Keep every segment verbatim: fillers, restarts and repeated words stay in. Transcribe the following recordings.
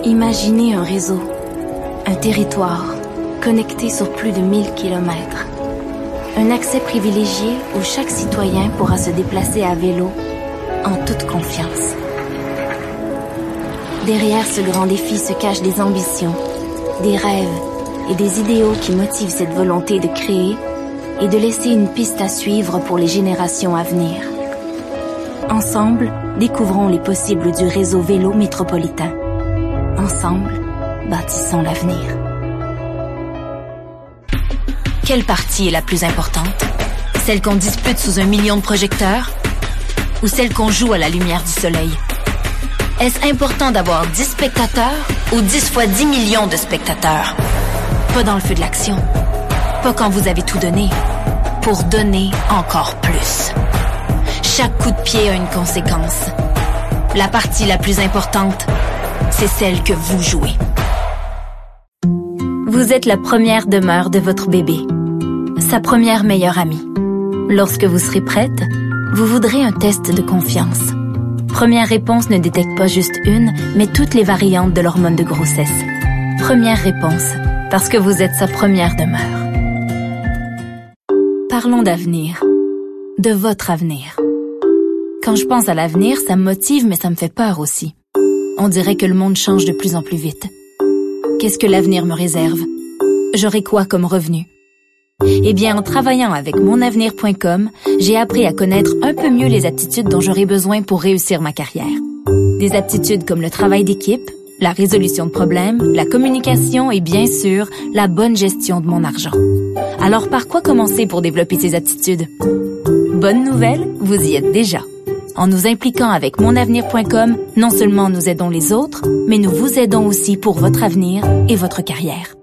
Imaginez un réseau, un territoire, connecté sur plus de mille kilomètres. Un accès privilégié où chaque citoyen pourra se déplacer à vélo en toute confiance. Derrière ce grand défi se cachent des ambitions, des rêves et des idéaux qui motivent cette volonté de créer et de laisser une piste à suivre pour les générations à venir. Ensemble, découvrons les possibles du réseau vélo métropolitain. Ensemble, bâtissons l'avenir. Quelle partie est la plus importante? Celle qu'on dispute sous un million de projecteurs? Ou celle qu'on joue à la lumière du soleil? Est-ce important d'avoir dix spectateurs ou dix fois dix millions de spectateurs? Pas dans le feu de l'action. Pas quand vous avez tout donné. Pour donner encore plus. Chaque coup de pied a une conséquence. La partie la plus importante, c'est celle que vous jouez. Vous êtes la première demeure de votre bébé, sa première meilleure amie. Lorsque vous serez prête, vous voudrez un test de confiance. Première Réponse ne détecte pas juste une, mais toutes les variantes de l'hormone de grossesse. Première Réponse, parce que vous êtes sa première demeure. Parlons d'avenir, de votre avenir. Quand je pense à l'avenir, ça me motive, mais ça me fait peur aussi. On dirait que le monde change de plus en plus vite. Qu'est-ce que l'avenir me réserve? J'aurai quoi comme revenu? Eh bien, en travaillant avec mon avenir point com, j'ai appris à connaître un peu mieux les aptitudes dont j'aurai besoin pour réussir ma carrière. Des aptitudes comme le travail d'équipe, la résolution de problèmes, la communication et bien sûr, la bonne gestion de mon argent. Alors, par quoi commencer pour développer ces aptitudes? Bonne nouvelle, vous y êtes déjà. En nous impliquant avec mon avenir point com, non seulement nous aidons les autres, mais nous vous aidons aussi pour votre avenir et votre carrière.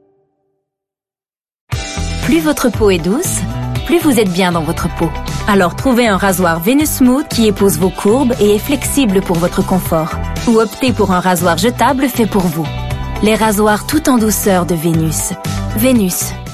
Plus votre peau est douce, plus vous êtes bien dans votre peau. Alors trouvez un rasoir Venus Smooth qui épouse vos courbes et est flexible pour votre confort. Ou optez pour un rasoir jetable fait pour vous. Les rasoirs tout en douceur de Vénus. Vénus,